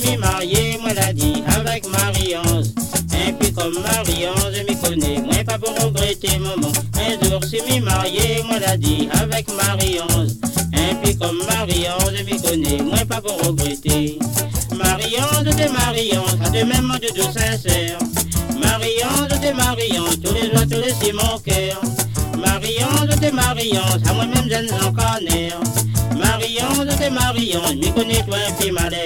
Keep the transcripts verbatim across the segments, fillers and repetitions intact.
m'y marier, moi l'a dit, avec Marie-Onze. Et puis comme Marie-Onze, je m'y connais, moi pas pour regretter maman. Un jour, je m'y marier, moi l'a dit, avec Marie-Onze. Et puis comme Marie-Onze, je m'y connais, moi pas pour regretter. Marie-Onze, t'es Marie-Onze, à de même de doux sincère. Marie-Onze, t'es Marie-Onze, tous les jours, tous les six mon cœur. Marie-Onze, t'es Marie-Onze, à moi-même je n'en connais. Marie-Onze, t'es Marie-Onze, m'y connais toi un petit malheur.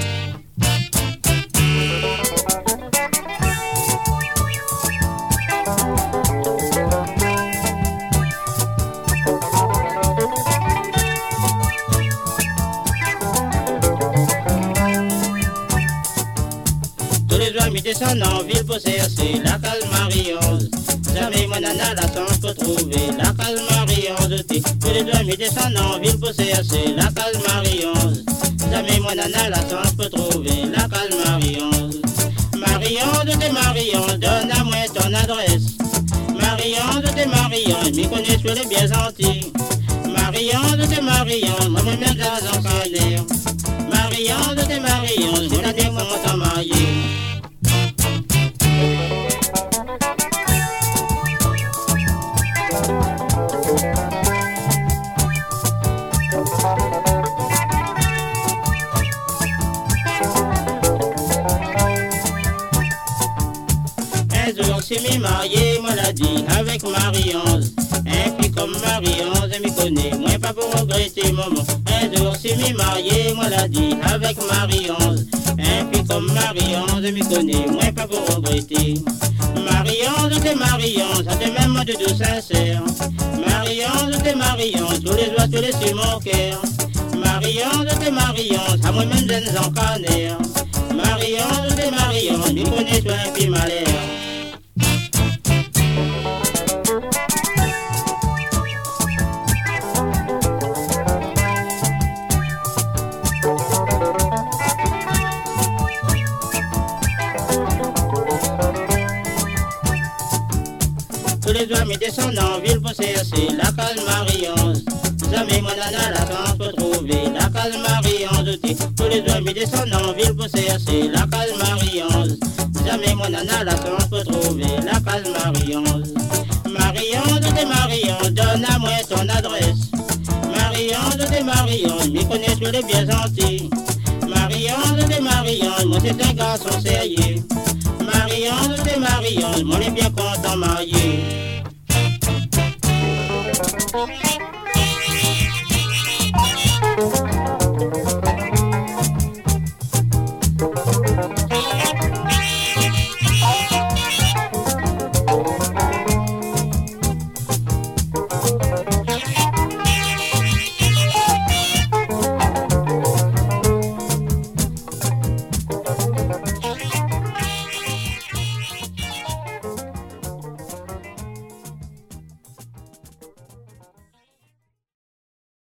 Tous les jours, m'y descend en ville pour chercher la case Marie-Onze. Jamais mon nana la chance pour trouver la case Marie-Onze. Tous les jours, m'y descend en ville pour chercher la case Marie-Onze. Jamais mon nana la chance pour trouver la case Marie-Onze. Marie-Onze, t'es Marie-Onze, donne à moi ton adresse. Marie-Onze, t'es Marie-Onze, m'y connais, tu es bien gentil. Marie-Onze, t'es Marie-Onze, moi même dans un salaire. Marie-Onze, t'es Marie-Onze, mon année comment t'en marier. Un jour, je m'y marié, moi l'a dit, avec Marie-Onze. Et puis comme Marie-Onze, je m'y connais, moi pas pour regretter maman. Un jour, je m'y marié, moi l'a dit, avec Marie-Onze. Et puis comme Marie-Onze, je m'y connais, moi pas pour regretter. Marie-Onze, t'es Marie-Onze, à de même de doux sincère. Marie-Onze, t'es Marie-Onze, tous les jours, tous les sur mon cœur. Marie-Onze, t'es Marie-Onze, à moi-même je n'en connais. Marie-Onze, t'es Marie-Onze, m'y connais toi un petit malheur. Tous les jours, m'y descend en ville pour chercher la case Marie-Onze. Jamais mon nana la chance pour trouver la case Marie-Onze. Tous les jours, m'y descend en ville pour chercher la case Marie-Onze. Jamais mon nana la chance pour trouver la case Marie-Onze. Marie-Onze, t'es Marie-Onze, donne à moi ton adresse. Marie-Onze, t'es Marie-Onze, m'y connais, tu es bien gentil. Marie-Onze, t'es Marie-Onze, moi c'est un garçon sérieux. Marie-Onze, t'es Marie-Onze, moi on est bien content marié.